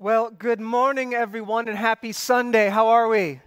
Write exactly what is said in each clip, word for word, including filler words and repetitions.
Well, good morning, everyone, and happy Sunday. How are we?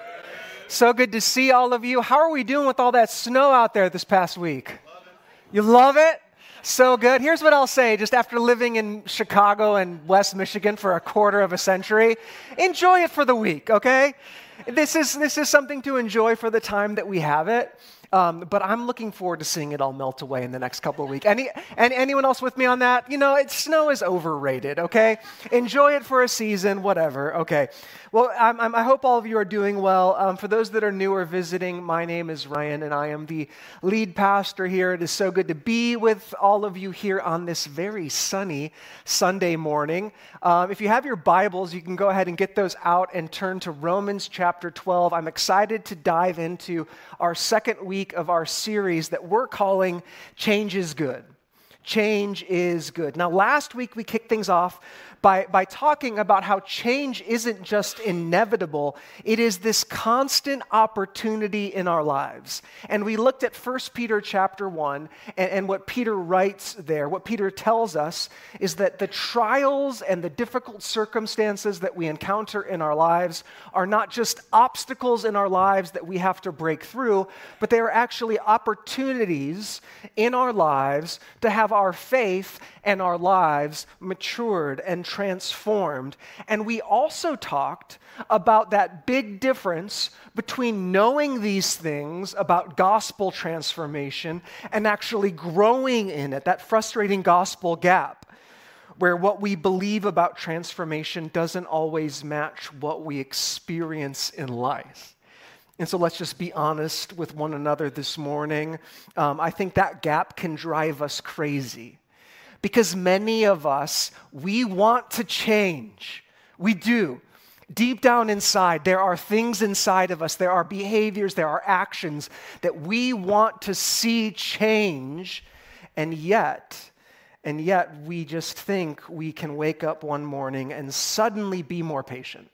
So good to see all of you. How are we doing with all that snow out there this past week? Love you love it? So good. Here's what I'll say, just after living in Chicago and West Michigan for a quarter of a century, enjoy it for the week, okay? This is this is something to enjoy for the time that we have it. Um, but I'm looking forward to seeing it all melt away in the next couple of weeks. Any, any anyone else with me on that? You know, it, snow is overrated, okay? Enjoy it for a season, whatever, okay? Well, I'm, I'm, I hope all of you are doing well. Um, for those that are new or visiting, my name is Ryan, and I am the lead pastor here. It is so good to be with all of you here on this very sunny Sunday morning. Um, if you have your Bibles, you can go ahead and get those out and turn to Romans chapter twelve. I'm excited to dive into our second week of our series that we're calling Change is Good. Change is good. Now, last week we kicked things off by, by talking about how change isn't just inevitable, it is this constant opportunity in our lives. And we looked at First Peter chapter one, and, and what Peter writes there, what Peter tells us is that the trials and the difficult circumstances that we encounter in our lives are not just obstacles in our lives that we have to break through, but they are actually opportunities in our lives to have our faith and our lives matured and transformed. And we also talked about that big difference between knowing these things about gospel transformation and actually growing in it, that frustrating gospel gap, where what we believe about transformation doesn't always match what we experience in life. And so let's just be honest with one another this morning. Um, I think that gap can drive us crazy. Because many of us, we want to change. We do. Deep down inside, there are things inside of us, there are behaviors, there are actions that we want to see change, and yet, and yet we just think we can wake up one morning and suddenly be more patient.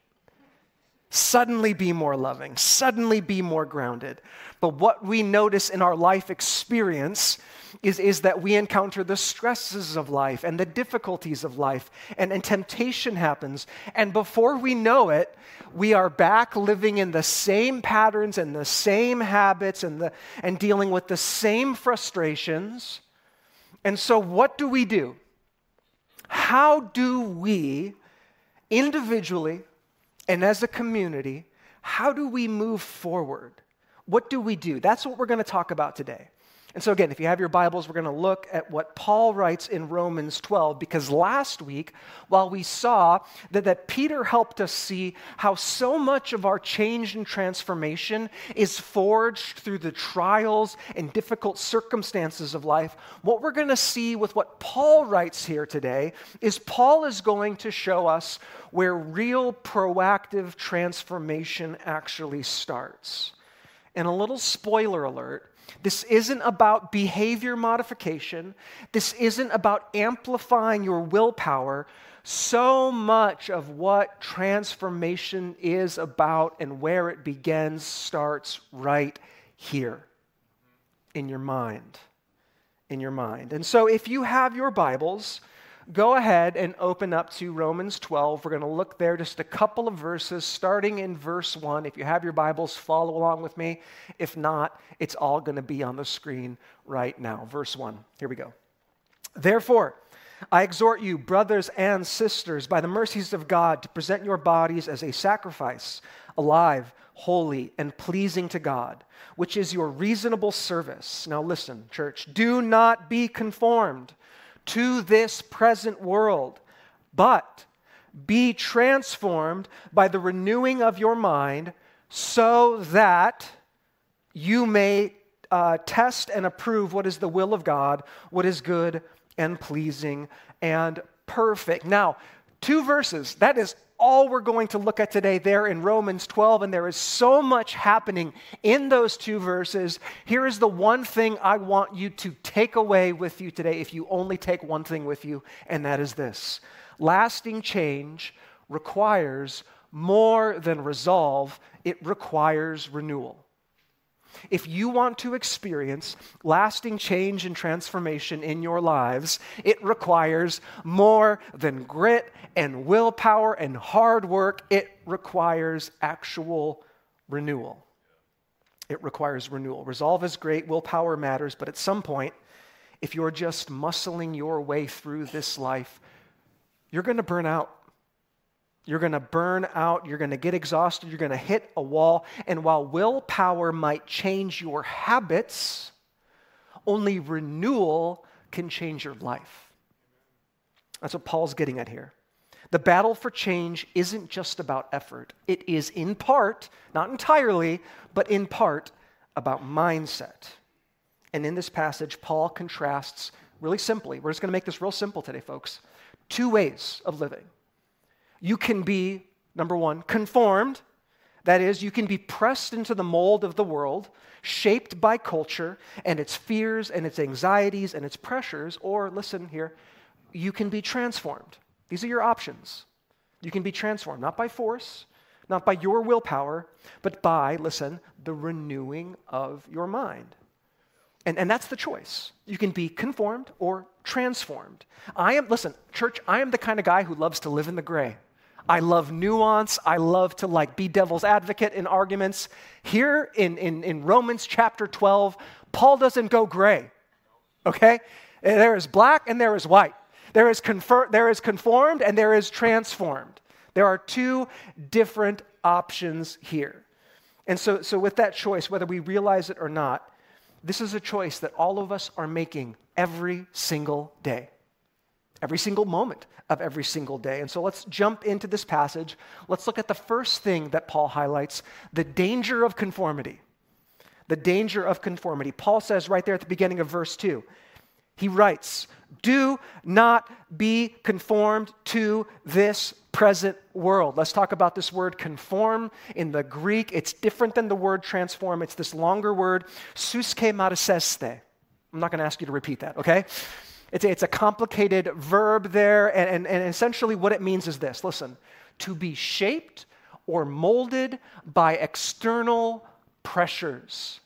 Suddenly be more loving, suddenly be more grounded. But what we notice in our life experience is, is that we encounter the stresses of life and the difficulties of life, and, and temptation happens. And before we know it, we are back living in the same patterns and the same habits and, the, and dealing with the same frustrations. And so what do we do? How do we individually and as a community, how do we move forward? What do we do? That's what we're going to talk about today. And so again, if you have your Bibles, we're going to look at what Paul writes in Romans twelve, because last week, while we saw that, that Peter helped us see how so much of our change and transformation is forged through the trials and difficult circumstances of life, what we're going to see with what Paul writes here today is Paul is going to show us where real proactive transformation actually starts. And a little spoiler alert, this isn't about behavior modification. This isn't about amplifying your willpower. So much of what transformation is about and where it begins starts right here in your mind. In your mind. And so if you have your Bibles, go ahead and open up to Romans twelve. We're going to look there just a couple of verses, starting in verse one. If you have your Bibles, follow along with me. If not, it's all going to be on the screen right now. Verse one. Here we go. Therefore, I exhort you, brothers and sisters, by the mercies of God, to present your bodies as a sacrifice, alive, holy, and pleasing to God, which is your reasonable service. Now listen, church, do not be conformed to this present world, but be transformed by the renewing of your mind, so that you may uh, test and approve what is the will of God, what is good and pleasing and perfect. Now, two verses, that is all we're going to look at today there in Romans twelve, and there is so much happening in those two verses. Here is the one thing I want you to take away with you today, if you only take one thing with you, and that is this. Lasting change requires more than resolve, it requires renewal. if you want to experience lasting change and transformation in your lives, it requires more than grit and willpower and hard work. It requires actual renewal. It requires renewal. Resolve is great, willpower matters, but at some point, if you're just muscling your way through this life, you're going to burn out. You're going to burn out, you're going to get exhausted, you're going to hit a wall, and while willpower might change your habits, only renewal can change your life. That's what Paul's getting at here. The battle for change isn't just about effort. It is in part, not entirely, but in part about mindset. And in this passage, Paul contrasts really simply, we're just going to make this real simple today, folks, two ways of living. You can be, number one, conformed. That is, you can be pressed into the mold of the world, shaped by culture and its fears and its anxieties and its pressures. Or, listen here, you can be transformed. These are your options. You can be transformed, not by force, not by your willpower, but by, listen, the renewing of your mind. And, and that's the choice. You can be conformed or transformed. I am, listen, church, I am the kind of guy who loves to live in the gray. I love nuance. I love to like be devil's advocate in arguments. Here in, in, in Romans chapter twelve, Paul doesn't go gray, okay? There is black and there is white. There is, confer- there is conformed and there is transformed. There are two different options here. And so, so with that choice, whether we realize it or not, this is a choice that all of us are making every single day. Every single moment of every single day. And so let's jump into this passage. Let's look at the first thing that Paul highlights, the danger of conformity. The danger of conformity. Paul says right there at the beginning of verse two, he writes, "Do not be conformed to this present world." Let's talk about this word conform in the Greek. It's different than the word transform. It's this longer word, suske mariseste. I'm not going to ask you to repeat that, okay? It's a, it's a complicated verb there, and, and, and essentially what it means is this. Listen, to be shaped or molded by external pressures.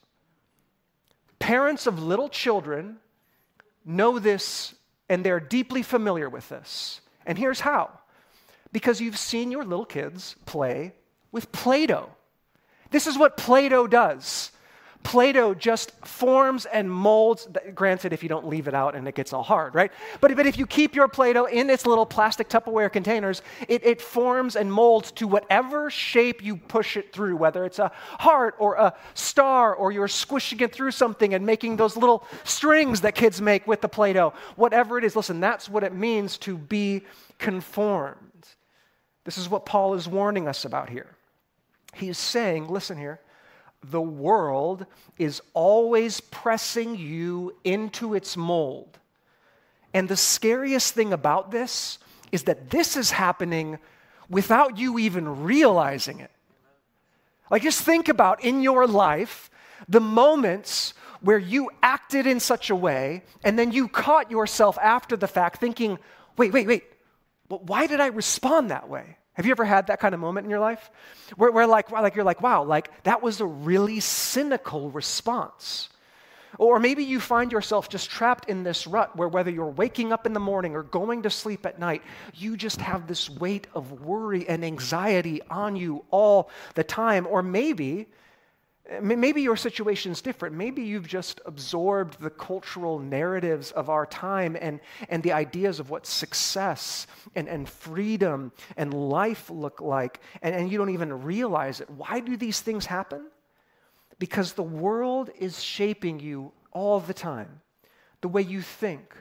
Parents of little children know this, and they're deeply familiar with this. And here's how. Because you've seen your little kids play with Play-Doh. This is what Play-Doh does. Play-Doh just forms and molds, granted if you don't leave it out and it gets all hard, right? But, but if you keep your Play-Doh in its little plastic Tupperware containers, it, it forms and molds to whatever shape you push it through, whether it's a heart or a star or you're squishing it through something and making those little strings that kids make with the Play-Doh. Whatever it is, listen, that's what it means to be conformed. This is what Paul is warning us about here. He is saying, listen here, the world is always pressing you into its mold. And the scariest thing about this is that this is happening without you even realizing it. Like, just think about in your life the moments where you acted in such a way and then you caught yourself after the fact thinking, wait, wait, wait, but why did I respond that way? Have you ever had that kind of moment in your life? Where, where like, like you're like, wow, like that was a really cynical response. Or maybe you find yourself just trapped in this rut where whether you're waking up in the morning or going to sleep at night, you just have this weight of worry and anxiety on you all the time. Or maybe, maybe your situation's different. Maybe you've just absorbed the cultural narratives of our time and, and the ideas of what success and, and freedom and life look like, and, and you don't even realize it. Why do these things happen? Because the world is shaping you all the time. The way you think,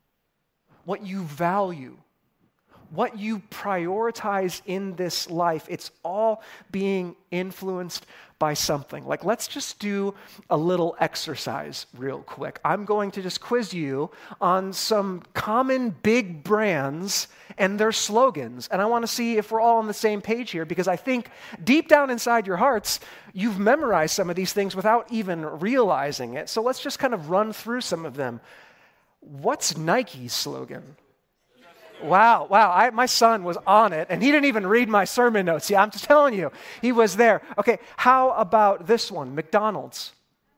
what you value, what you prioritize in this life, it's all being influenced by something. Like, let's just do a little exercise real quick. I'm going to just quiz you on some common big brands and their slogans. And I want to see if we're all on the same page here, because I think deep down inside your hearts, you've memorized some of these things without even realizing it. So let's just kind of run through some of them. What's Nike's slogan? Wow, wow, I, my son was on it, and he didn't even read my sermon notes. Yeah, I'm just telling you, he was there. Okay, how about this one, McDonald's?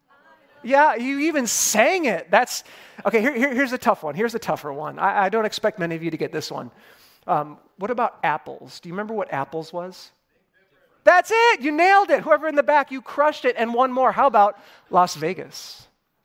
Yeah, you even sang it. That's, okay, here, here, here's a tough one. Here's a tougher one. I, I don't expect many of you to get this one. Um, what about apples? Do you remember what apples was? That's it. You nailed it. Whoever in the back, you crushed it. And one more. How about Las Vegas?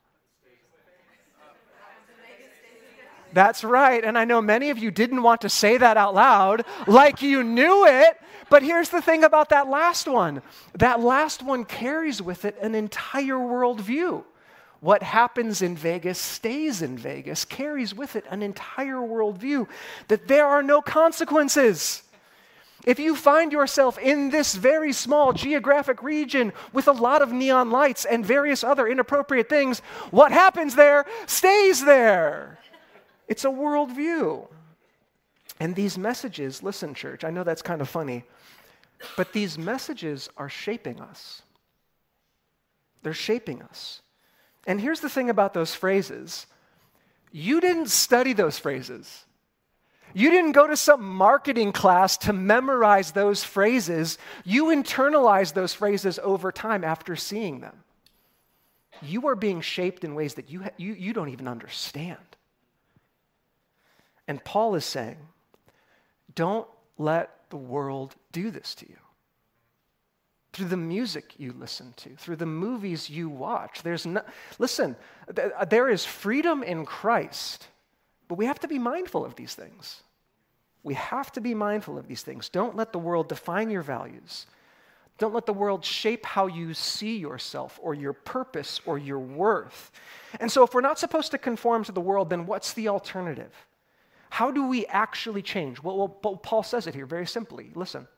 That's right. And I know many of you didn't want to say that out loud like you knew it. But here's the thing about that last one. That last one carries with it an entire worldview. What happens in Vegas stays in Vegas, carries with it an entire worldview that there are no consequences. If you find yourself in this very small geographic region with a lot of neon lights and various other inappropriate things, what happens there stays there. It's a worldview. And these messages, listen, church, I know that's kind of funny, but these messages are shaping us. They're shaping us. And here's the thing about those phrases. You didn't study those phrases. You didn't go to some marketing class to memorize those phrases. You internalize those phrases over time after seeing them. You are being shaped in ways that you, ha- you, you don't even understand. And Paul is saying, don't let the world do this to you. Through the music you listen to, through the movies you watch. There's no, listen, th- there is freedom in Christ, but we have to be mindful of these things. We have to be mindful of these things. Don't let the world define your values. Don't let the world shape how you see yourself or your purpose or your worth. And so if we're not supposed to conform to the world, then what's the alternative? How do we actually change? Well, well, Paul says it here very simply. Listen.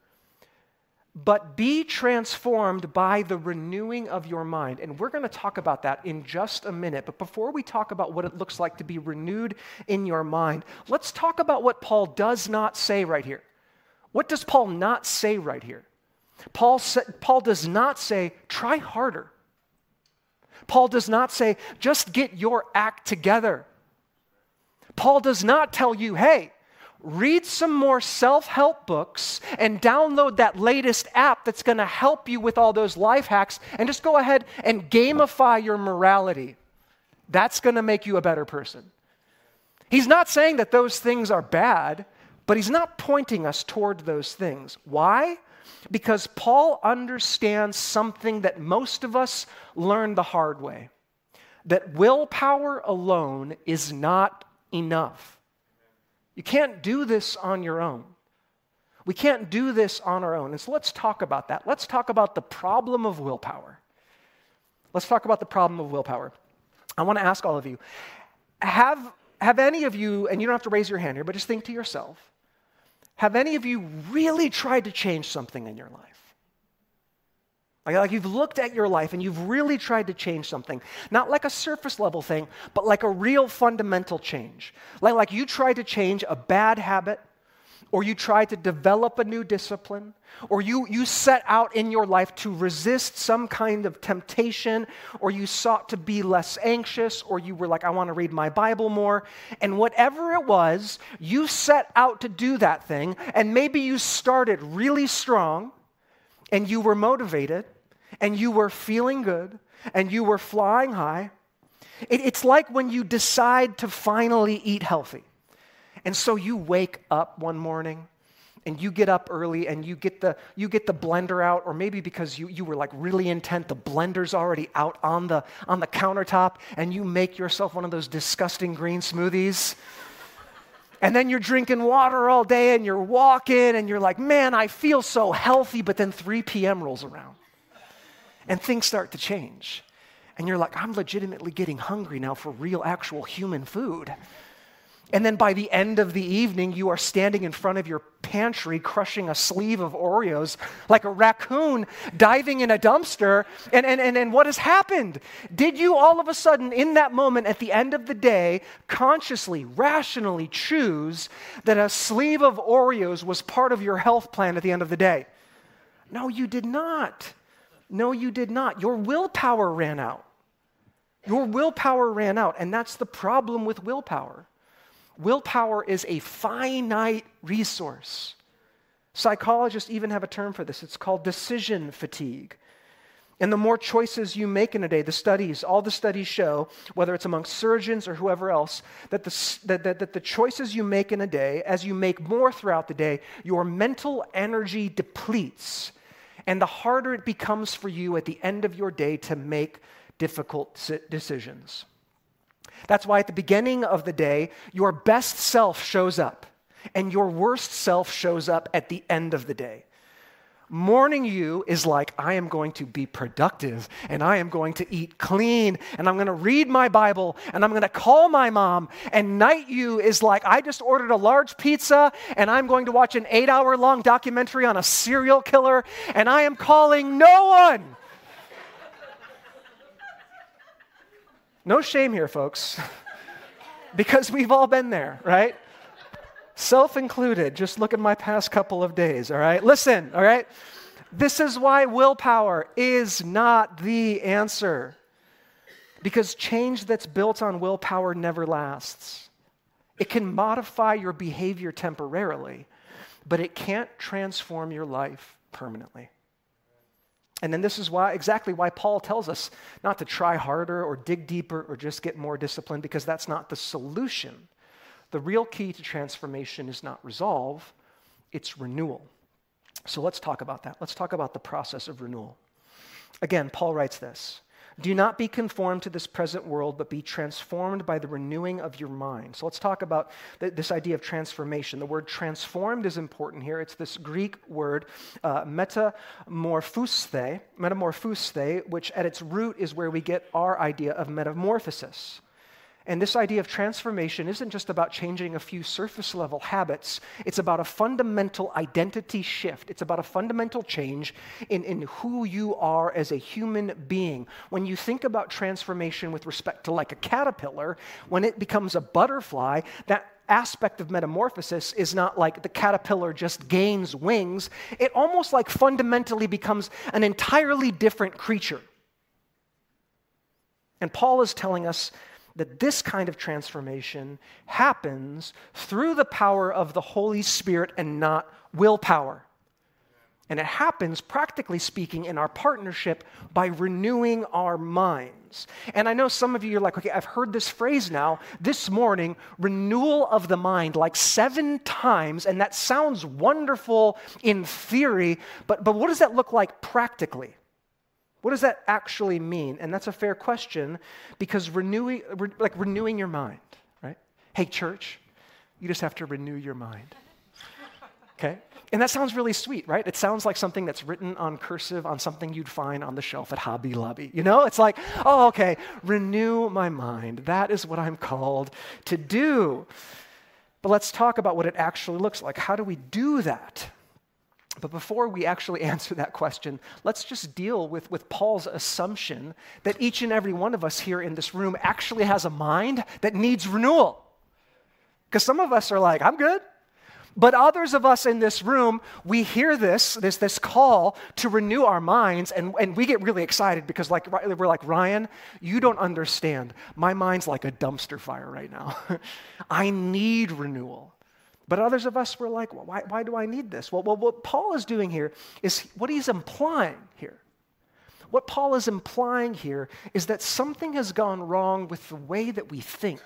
But be transformed by the renewing of your mind. And we're going to talk about that in just a minute. But before we talk about what it looks like to be renewed in your mind, let's talk about what Paul does not say right here. What does Paul not say right here? Paul, sa- Paul does not say, try harder. Paul does not say, just get your act together. Paul does not tell you, hey, read some more self-help books and download that latest app that's going to help you with all those life hacks and just go ahead and gamify your morality. That's going to make you a better person. He's not saying that those things are bad, but he's not pointing us toward those things. Why? Because Paul understands something that most of us learn the hard way, that willpower alone is not enough. You can't do this on your own. We can't do this on our own. And so let's talk about that. Let's talk about the problem of willpower. Let's talk about the problem of willpower. I want to ask all of you, have, have any of you, and you don't have to raise your hand here, but just think to yourself, have any of you really tried to change something in your life? Like, like you've looked at your life and you've really tried to change something. Not like a surface level thing, but like a real fundamental change. Like, like you tried to change a bad habit, or you tried to develop a new discipline, or you, you set out in your life to resist some kind of temptation, or you sought to be less anxious, or you were like, I want to read my Bible more. And whatever it was, you set out to do that thing, and maybe you started really strong, and you were motivated, and you were feeling good, and you were flying high. It, it's like when you decide to finally eat healthy. And so you wake up one morning, and you get up early, and you get the you get the blender out, or maybe because you, you were like really intent, the blender's already out on the, on the countertop, and you make yourself one of those disgusting green smoothies. And then you're drinking water all day, and you're walking, and you're like, man, I feel so healthy, but then three p.m. rolls around. And things start to change. And you're like, I'm legitimately getting hungry now for real, actual human food. And then by the end of the evening, you are standing in front of your pantry crushing a sleeve of Oreos like a raccoon diving in a dumpster. And, and, and, and what has happened? Did you all of a sudden, in that moment, at the end of the day, consciously, rationally choose that a sleeve of Oreos was part of your health plan at the end of the day? No, you did not. No, you did not. Your willpower ran out. Your willpower ran out, and that's the problem with willpower. Willpower is a finite resource. Psychologists even have a term for this. It's called decision fatigue. And the more choices you make in a day, the studies, all the studies show, whether it's among surgeons or whoever else, that the, that, that, that the choices you make in a day, as you make more throughout the day, your mental energy depletes. And the harder it becomes for you at the end of your day to make difficult decisions. That's why at the beginning of the day, your best self shows up, and your worst self shows up at the end of the day. Morning you is like, I am going to be productive, and I am going to eat clean, and I'm going to read my Bible, and I'm going to call my mom. And night you is like, I just ordered a large pizza, and I'm going to watch an eight-hour-long documentary on a serial killer, and I am calling no one. No shame here, folks, because we've all been there, right? Self-included. Just look at my past couple of days, all right? Listen, all right? This is why willpower is not the answer. Because change that's built on willpower never lasts. It can modify your behavior temporarily, but it can't transform your life permanently. And then this is why, exactly why Paul tells us not to try harder or dig deeper or just get more disciplined, because that's not the solution. The real key to transformation is not resolve, it's renewal. So let's talk about that. Let's talk about the process of renewal. Again, Paul writes this: do not be conformed to this present world, but be transformed by the renewing of your mind. So let's talk about th- this idea of transformation. The word transformed is important here. It's this Greek word, uh, metamorphosthē, metamorphosthē, which at its root is where we get our idea of metamorphosis. And this idea of transformation isn't just about changing a few surface level habits. It's about a fundamental identity shift. It's about a fundamental change in, in who you are as a human being. When you think about transformation with respect to like a caterpillar, when it becomes a butterfly, that aspect of metamorphosis is not like the caterpillar just gains wings. It almost like fundamentally becomes an entirely different creature. And Paul is telling us that this kind of transformation happens through the power of the Holy Spirit and not willpower. And it happens, practically speaking, in our partnership by renewing our minds. And I know some of you are like, okay, I've heard this phrase now this morning, renewal of the mind, like seven times, and that sounds wonderful in theory, but, but what does that look like practically? What does that actually mean? And that's a fair question, because renewing, re, like renewing your mind, right? Hey, church, you just have to renew your mind, okay? And that sounds really sweet, right? It sounds like something that's written on cursive on something you'd find on the shelf at Hobby Lobby. You know, it's like, oh, okay, renew my mind. That is what I'm called to do. But let's talk about what it actually looks like. How do we do that? But before we actually answer that question, let's just deal with, with Paul's assumption that each and every one of us here in this room actually has a mind that needs renewal. Because some of us are like, I'm good. But others of us in this room, we hear this, this, this call to renew our minds, and, and we get really excited because like we're like, Ryan, you don't understand. My mind's like a dumpster fire right now. I need renewal. But others of us were like, well, why, why do I need this? Well, well, what Paul is doing here is what he's implying here. What Paul is implying here is that something has gone wrong with the way that we think.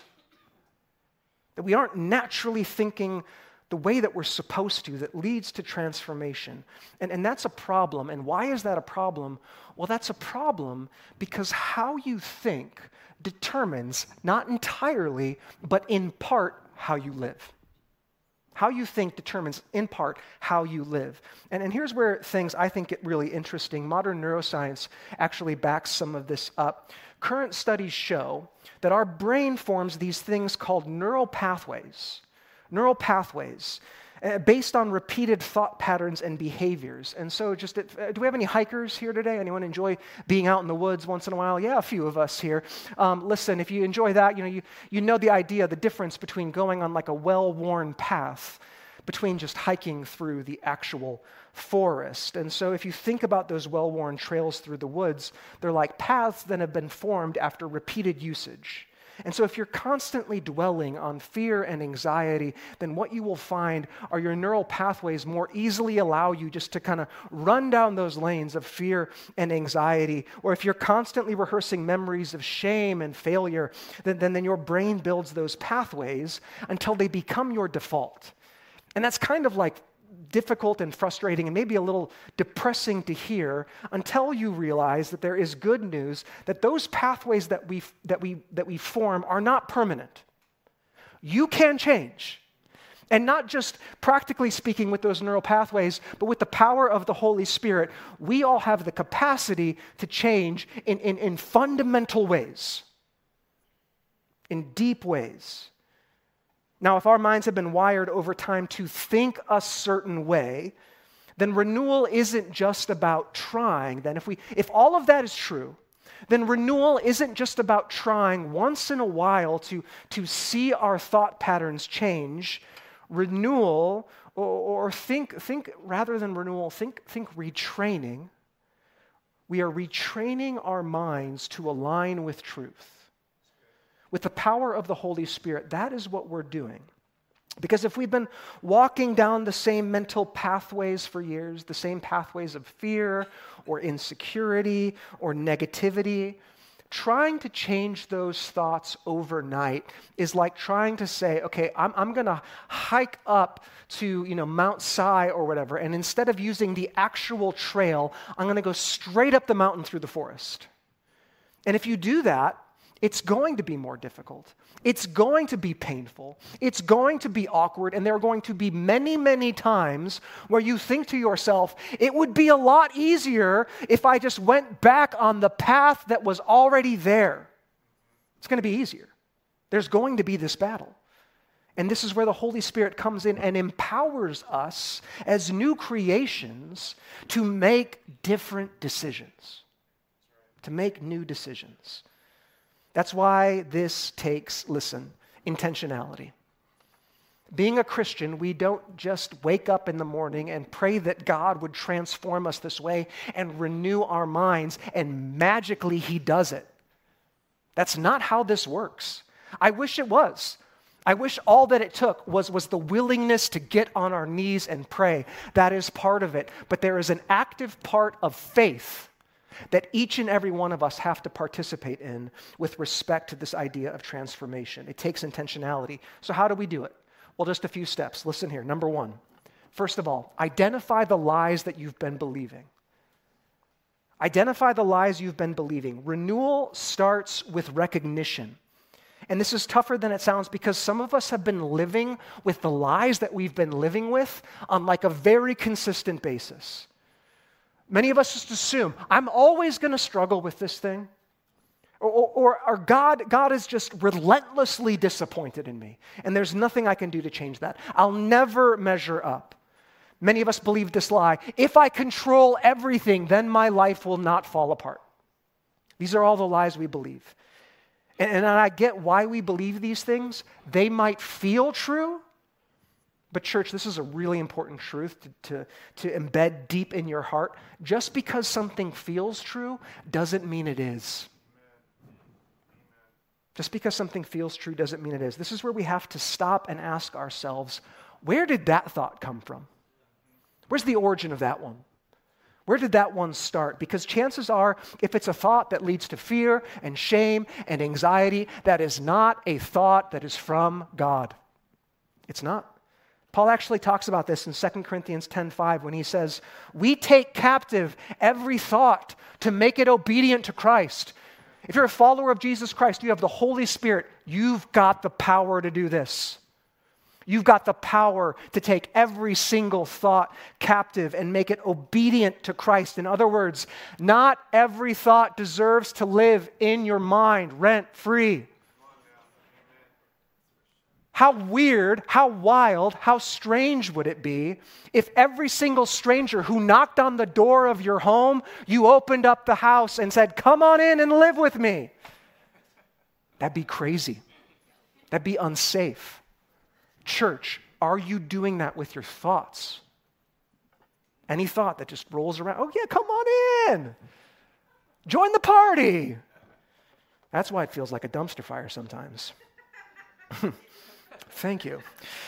That we aren't naturally thinking the way that we're supposed to, that leads to transformation. And, and that's a problem. And why is that a problem? Well, that's a problem because how you think determines, not entirely, but in part, how you live. How you think determines, in part, how you live. And, and here's where things, I think, get really interesting. Modern neuroscience actually backs some of this up. Current studies show that our brain forms these things called neural pathways. Neural pathways uh, based on repeated thought patterns and behaviors. And so just, uh, do we have any hikers here today? Anyone enjoy being out in the woods once in a while? Yeah, a few of us here. Um, listen, if you enjoy that, you know, you, you know the idea, the difference between going on like a well-worn path between just hiking through the actual forest. And so if you think about those well-worn trails through the woods, they're like paths that have been formed after repeated usage. And so if you're constantly dwelling on fear and anxiety, then what you will find are your neural pathways more easily allow you just to kind of run down those lanes of fear and anxiety. Or if you're constantly rehearsing memories of shame and failure, then, then, then your brain builds those pathways until they become your default. And that's kind of like difficult and frustrating and maybe a little depressing to hear until you realize that there is good news, that those pathways that we that we that we form are not permanent. You can change. And not just practically speaking with those neural pathways, but with the power of the Holy Spirit, we all have the capacity to change in, in, in fundamental ways, in deep ways. Now, if our minds have been wired over time to think a certain way, then renewal isn't just about trying. Then if we, if all of that is true, then renewal isn't just about trying once in a while to, to see our thought patterns change. Renewal, or, or think, think rather than renewal, think, think retraining. We are retraining our minds to align with truth. With the power of the Holy Spirit, that is what we're doing. Because if we've been walking down the same mental pathways for years, the same pathways of fear or insecurity or negativity, trying to change those thoughts overnight is like trying to say, okay, I'm, I'm going to hike up to, you know, Mount Si or whatever, and instead of using the actual trail, I'm going to go straight up the mountain through the forest. And if you do that, it's going to be more difficult. It's going to be painful. It's going to be awkward. And there are going to be many, many times where you think to yourself, it would be a lot easier if I just went back on the path that was already there. It's going to be easier. There's going to be this battle. And this is where the Holy Spirit comes in and empowers us as new creations to make different decisions, to make new decisions. That's why this takes, listen, intentionality. Being a Christian, we don't just wake up in the morning and pray that God would transform us this way and renew our minds, and magically He does it. That's not how this works. I wish it was. I wish all that it took was, was the willingness to get on our knees and pray. That is part of it. But there is an active part of faith that each and every one of us have to participate in with respect to this idea of transformation. It takes intentionality. So how do we do it? Well, just a few steps. Listen here. Number one, first of all, identify the lies that you've been believing. Identify the lies you've been believing. Renewal starts with recognition. And this is tougher than it sounds because some of us have been living with the lies that we've been living with on like a very consistent basis. Many of us just assume, I'm always going to struggle with this thing. Or, or, or God, God is just relentlessly disappointed in me, and there's nothing I can do to change that. I'll never measure up. Many of us believe this lie. If I control everything, then my life will not fall apart. These are all the lies we believe. And, and I get why we believe these things. They might feel true. But church, this is a really important truth to, to, to embed deep in your heart. Just because something feels true doesn't mean it is. Just because something feels true doesn't mean it is. This is where we have to stop and ask ourselves, where did that thought come from? Where's the origin of that one? Where did that one start? Because chances are, if it's a thought that leads to fear and shame and anxiety, that is not a thought that is from God. It's not. Paul actually talks about this in Second Corinthians ten five when he says, we take captive every thought to make it obedient to Christ. If you're a follower of Jesus Christ, you have the Holy Spirit. You've got the power to do this. You've got the power to take every single thought captive and make it obedient to Christ. In other words, not every thought deserves to live in your mind rent-free. How weird, how wild, how strange would it be if every single stranger who knocked on the door of your home, you opened up the house and said, come on in and live with me? That'd be crazy. That'd be unsafe. Church, are you doing that with your thoughts? Any thought that just rolls around, oh yeah, come on in. Join the party. That's why it feels like a dumpster fire sometimes. Thank you.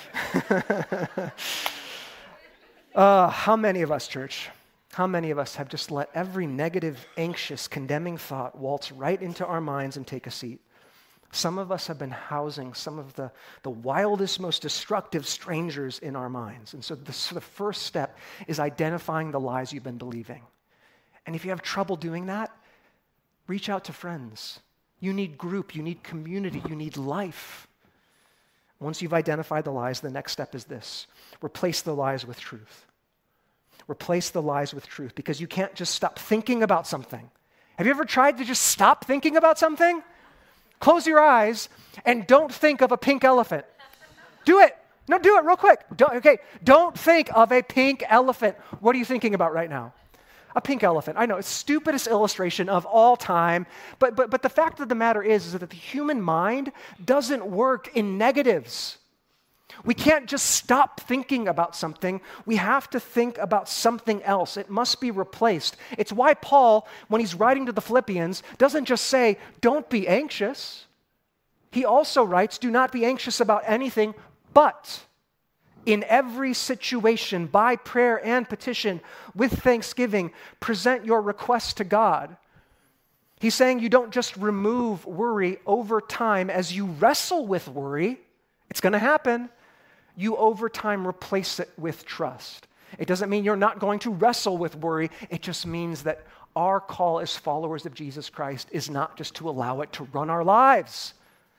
uh, how many of us, church, how many of us have just let every negative, anxious, condemning thought waltz right into our minds and take a seat? Some of us have been housing some of the, the wildest, most destructive strangers in our minds. And so this, the first step is identifying the lies you've been believing. And if you have trouble doing that, reach out to friends. You need group, you need community, you need life. Once you've identified the lies, the next step is this. Replace the lies with truth. Replace the lies with truth, because you can't just stop thinking about something. Have you ever tried to just stop thinking about something? Close your eyes and don't think of a pink elephant. Do it. No, do it real quick. Don't, okay, don't think of a pink elephant. What are you thinking about right now? A pink elephant. I know, it's the stupidest illustration of all time, but, but, but the fact of the matter is, is that the human mind doesn't work in negatives. We can't just stop thinking about something. We have to think about something else. It must be replaced. It's why Paul, when he's writing to the Philippians, doesn't just say, don't be anxious. He also writes, do not be anxious about anything, but in every situation, by prayer and petition, with thanksgiving, present your requests to God. He's saying you don't just remove worry over time as you wrestle with worry. It's going to happen. You over time replace it with trust. It doesn't mean you're not going to wrestle with worry. It just means that our call as followers of Jesus Christ is not just to allow it to run our lives.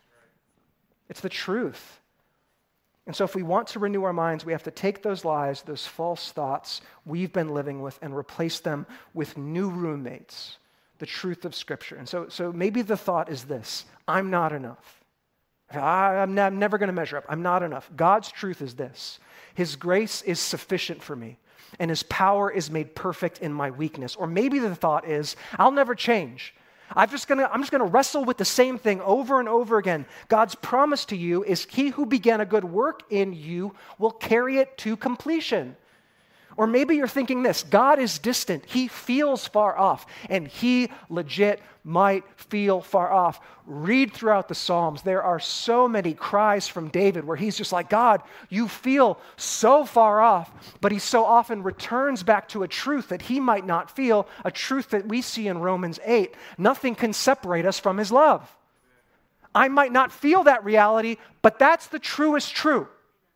It's the truth. And so if we want to renew our minds, we have to take those lies, those false thoughts we've been living with, and replace them with new roommates, the truth of Scripture. And so, so maybe the thought is this: I'm not enough. I'm, ne- I'm never going to measure up. I'm not enough. God's truth is this: His grace is sufficient for me, and His power is made perfect in my weakness. Or maybe the thought is, I'll never change. I'm just gonna, I'm just going to wrestle with the same thing over and over again. God's promise to you is He who began a good work in you will carry it to completion. Or maybe you're thinking this: God is distant. He feels far off, and He legit might feel far off. Read throughout the Psalms. There are so many cries from David where he's just like, God, you feel so far off, but he so often returns back to a truth that he might not feel, a truth that we see in Romans eight. Nothing can separate us from His love. I might not feel that reality, but that's the truest truth.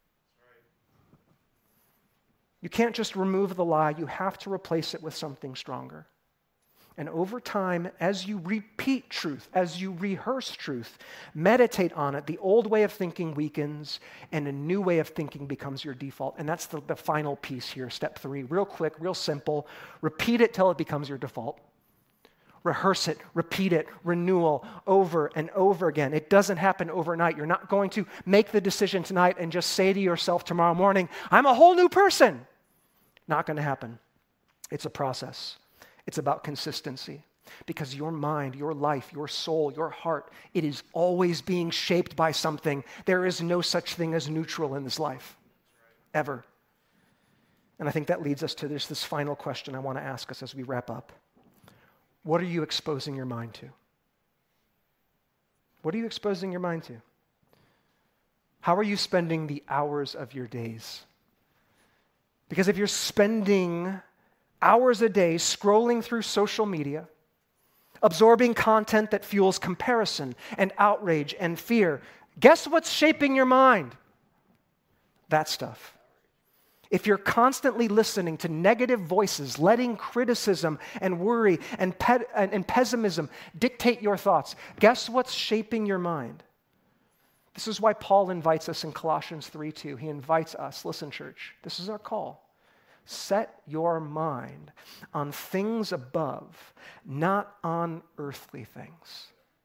You can't just remove the lie. You have to replace it with something stronger. And over time, as you repeat truth, as you rehearse truth, meditate on it, the old way of thinking weakens and a new way of thinking becomes your default. And that's the, the final piece here, step three. Real quick, real simple. Repeat it till it becomes your default. Rehearse it, repeat it, renewal over and over again. It doesn't happen overnight. You're not going to make the decision tonight and just say to yourself tomorrow morning, I'm a whole new person. Not going to happen. It's a process. It's about consistency, because your mind, your life, your soul, your heart, it is always being shaped by something. There is no such thing as neutral in this life, ever. And I think that leads us to this, this final question I want to ask us as we wrap up. What are you exposing your mind to? What are you exposing your mind to? How are you spending the hours of your days? Because if you're spending hours a day scrolling through social media, absorbing content that fuels comparison and outrage and fear, guess what's shaping your mind? That stuff. If you're constantly listening to negative voices, letting criticism and worry and, pe- and pessimism dictate your thoughts, guess what's shaping your mind? This is why Paul invites us in Colossians three two. He invites us, listen, church, this is our call. Set your mind on things above, not on earthly things.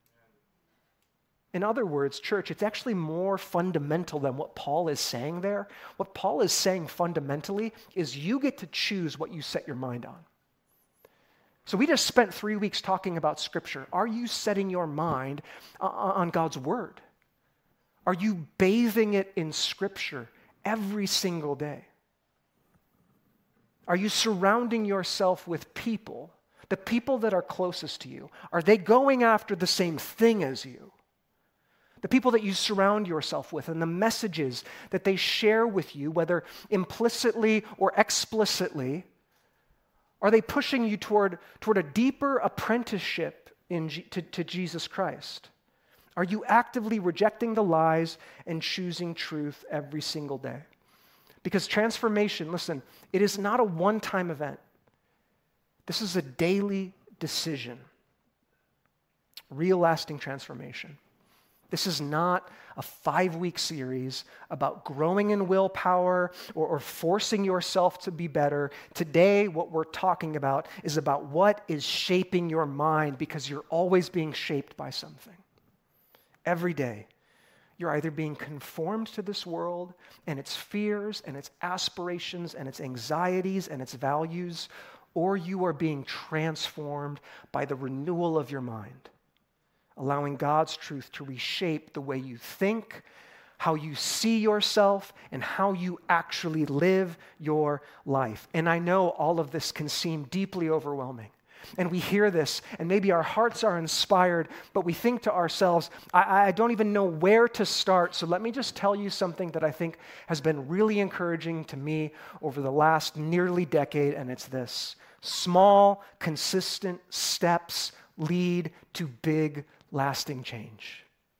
In other words, church, it's actually more fundamental than what Paul is saying there. What Paul is saying fundamentally is you get to choose what you set your mind on. So we just spent three weeks talking about Scripture. Are you setting your mind on God's Word? Are you bathing it in Scripture every single day? Are you surrounding yourself with people The people that are closest to you, are they going after the same thing as you? The people that you surround yourself with and the messages that they share with you, whether implicitly or explicitly, are they pushing you toward, toward a deeper apprenticeship in, to, to Jesus Christ? Are you actively rejecting the lies and choosing truth every single day? Because transformation, listen, it is not a one-time event. This is a daily decision. Real lasting transformation. This is not a five-week series about growing in willpower or, or forcing yourself to be better. Today, what we're talking about is about what is shaping your mind, because you're always being shaped by something. Every day, you're either being conformed to this world and its fears and its aspirations and its anxieties and its values, or you are being transformed by the renewal of your mind, allowing God's truth to reshape the way you think, how you see yourself, and how you actually live your life. And I know all of this can seem deeply overwhelming. And we hear this, and maybe our hearts are inspired, but we think to ourselves, I, I don't even know where to start. So let me just tell you something that I think has been really encouraging to me over the last nearly decade, and it's this. Small, consistent steps lead to big, lasting change.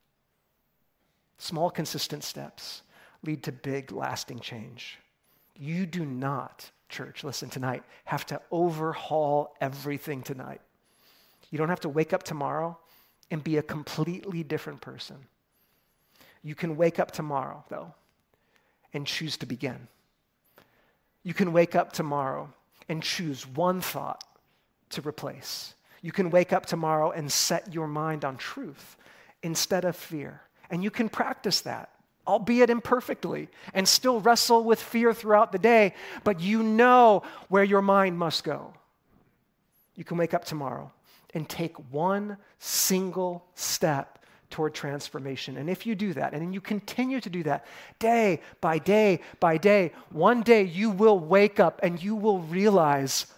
Small, consistent steps lead to big, lasting change. You do not, church, listen tonight, have to overhaul everything tonight. You don't have to wake up tomorrow and be a completely different person. You can wake up tomorrow, though, and choose to begin. You can wake up tomorrow and choose one thought to replace. You can wake up tomorrow and set your mind on truth instead of fear. And you can practice that, albeit imperfectly, and still wrestle with fear throughout the day, but you know where your mind must go. You can wake up tomorrow and take one single step toward transformation. And if you do that, and then you continue to do that day by day by day, one day you will wake up and you will realize,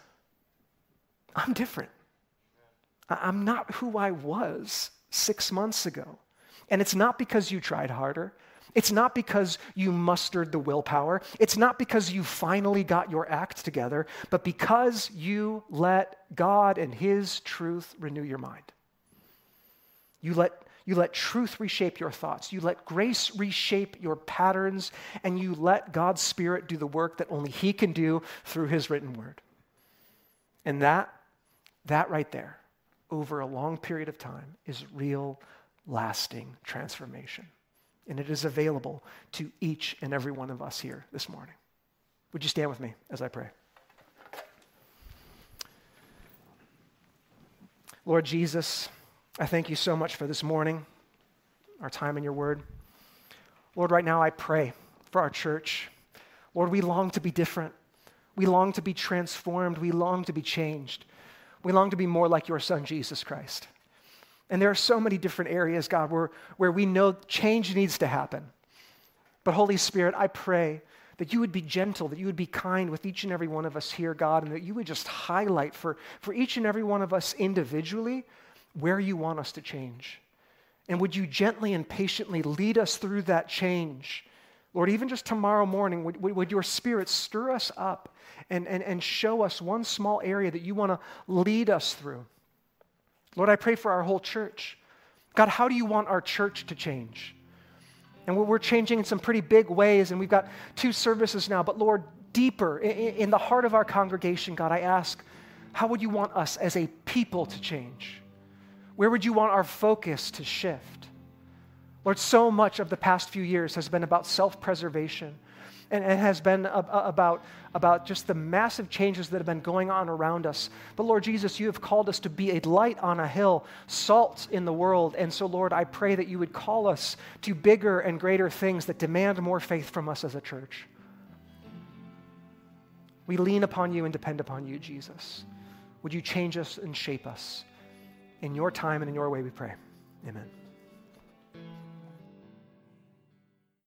I'm different. I'm not who I was six months ago. And it's not because you tried harder. It's not because you mustered the willpower. It's not because you finally got your act together, but because you let God and His truth renew your mind. You let, you let truth reshape your thoughts. You let grace reshape your patterns, and you let God's Spirit do the work that only He can do through His written word. And that, that right there, over a long period of time, is real, lasting transformation. And it is available to each and every one of us here this morning. Would you stand with me as I pray? Lord Jesus, I thank you so much for this morning, our time in your word. Lord, right now I pray for our church. Lord, we long to be different. We long to be transformed. We long to be changed. We long to be more like your Son, Jesus Christ. And there are so many different areas, God, where, where we know change needs to happen. But Holy Spirit, I pray that you would be gentle, that you would be kind with each and every one of us here, God, and that you would just highlight for, for each and every one of us individually where you want us to change. And would you gently and patiently lead us through that change? Lord, even just tomorrow morning, would, would your Spirit stir us up and, and, and show us one small area that you want to lead us through? Lord, I pray for our whole church. God, how do you want our church to change? And we're changing in some pretty big ways, and we've got two services now. But Lord, deeper in the heart of our congregation, God, I ask, how would you want us as a people to change? Where would you want our focus to shift? Lord, so much of the past few years has been about self-preservation, and it has been about, about just the massive changes that have been going on around us. But Lord Jesus, you have called us to be a light on a hill, salt in the world. And so, Lord, I pray that you would call us to bigger and greater things that demand more faith from us as a church. We lean upon you and depend upon you, Jesus. Would you change us and shape us? In your time and in your way we pray. Amen.